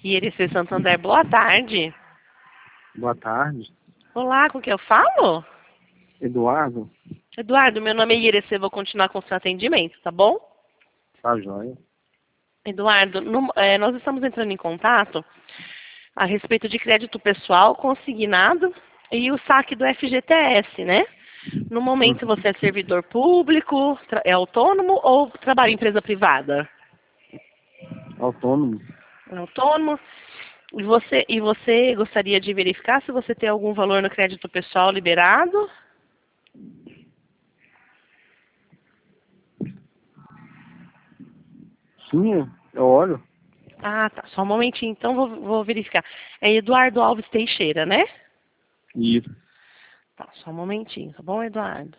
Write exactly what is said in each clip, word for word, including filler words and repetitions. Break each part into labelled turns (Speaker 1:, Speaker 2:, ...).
Speaker 1: I R C Santander, boa tarde.
Speaker 2: Boa tarde.
Speaker 1: Olá, com quem eu falo?
Speaker 2: Eduardo?
Speaker 1: Eduardo, meu nome é I R C, vou continuar com o seu atendimento, tá bom?
Speaker 2: Tá joia.
Speaker 1: Eduardo, no- é, nós estamos entrando em contato a respeito de crédito pessoal consignado e o saque do F G T S, né? No momento
Speaker 2: Uhum.
Speaker 1: você é servidor público, tra- é autônomo ou trabalha em empresa privada?
Speaker 2: Autônomo?
Speaker 1: É autônomo. E você, e você gostaria de verificar se você tem algum valor no crédito pessoal liberado?
Speaker 2: Sim, eu olho.
Speaker 1: Ah, tá. Só um momentinho, então vou, vou verificar. É Eduardo Alves Teixeira, né?
Speaker 2: Isso.
Speaker 1: Tá, só um momentinho, tá bom, Eduardo?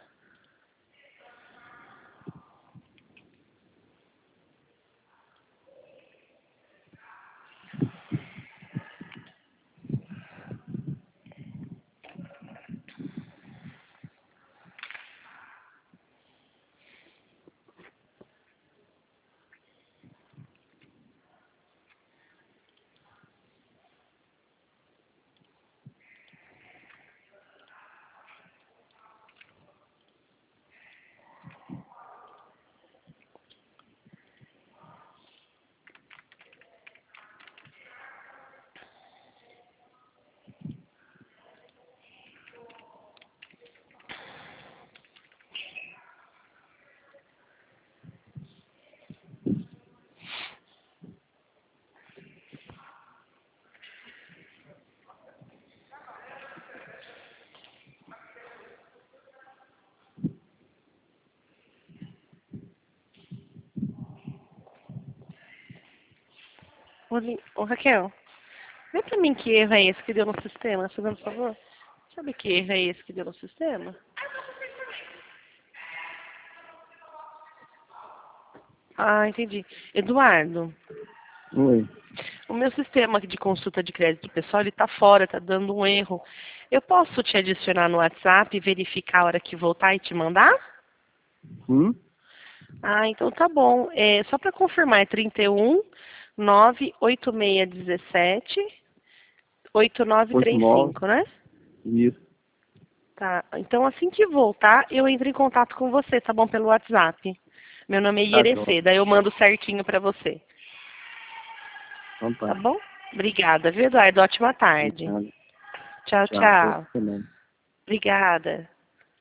Speaker 1: Ô, Li- ô, Raquel, vê pra mim que erro é esse que deu no sistema, fazendo por favor. Sabe que erro é esse que deu no sistema? Ah, entendi. Eduardo,
Speaker 2: Oi.
Speaker 1: o meu sistema de consulta de crédito pessoal, ele tá fora, tá dando um erro. Eu posso te adicionar no WhatsApp e verificar a hora que voltar e te mandar?
Speaker 2: Sim?
Speaker 1: Ah, então tá bom. É, só para confirmar, é trinta e um, nove oito seis um sete, oito nove
Speaker 2: Oito
Speaker 1: três
Speaker 2: nove.
Speaker 1: cinco, né?
Speaker 2: Isso.
Speaker 1: Tá. Então assim que voltar, eu entro em contato com você, tá bom? Pelo WhatsApp. Meu nome é
Speaker 2: Tá joia.
Speaker 1: Ierecê, daí eu mando certinho para você.
Speaker 2: Então
Speaker 1: Tá
Speaker 2: tá.
Speaker 1: bom? Obrigada, viu, Eduardo? Ótima tarde.
Speaker 2: Obrigado.
Speaker 1: Tchau,
Speaker 2: Tchau. Pra você
Speaker 1: tchau.
Speaker 2: também.
Speaker 1: Obrigada.